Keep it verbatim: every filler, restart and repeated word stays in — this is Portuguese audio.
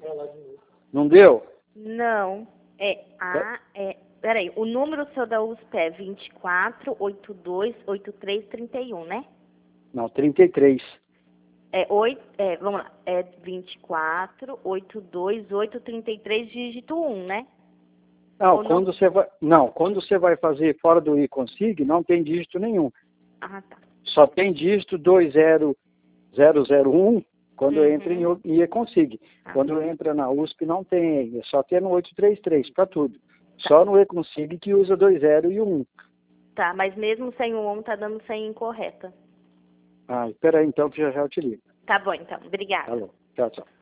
Não deu? Não. É A, é... Peraí, o número seu da U S P é vinte e quatro, oitenta e dois, oitenta e três, trinta e um, né? Não, trinta e três. É oito, é, vamos lá, é vinte e quatro, oitenta e dois, oitocentos e trinta e três, dígito um, né? Não, Ou quando não? você vai, não, quando você vai fazer fora do e-consig, não tem dígito nenhum. Ah, tá. Só tem dígito dois zero zero zero um quando Uhum. entra em e-consig. Ah. Quando entra na U S P não tem, é só tem no oitocentos e trinta e três para tudo. Só no e-consig que usa dois zero e um. Tá, mas mesmo sem o um, tá dando senha incorreta. Ah, espera aí então que já já eu te ligo. Tá bom, então. Obrigada. Alô, tchau, tchau.